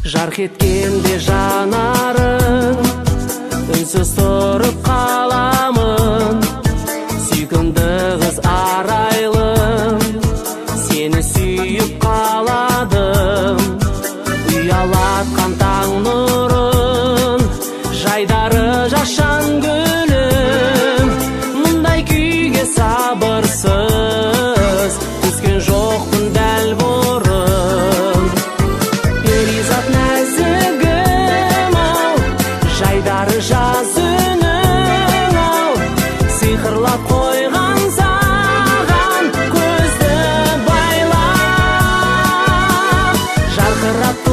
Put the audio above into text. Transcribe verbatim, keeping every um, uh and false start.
Жарқ еткенде жанарың, үнсіз тұрып қаламын. Сүйкімді қыз арайлым, сені сүйіп қаладым. Ұялатқан таң нұрын, жайдары жашан гүлім. Мұндай күйге сабырсыз түскен жоқпын дәл бұрын. Перизат нәзігім ау, жайдары жаз үнің ау, сиқырлап қойған саған көзді байлап, жарқырап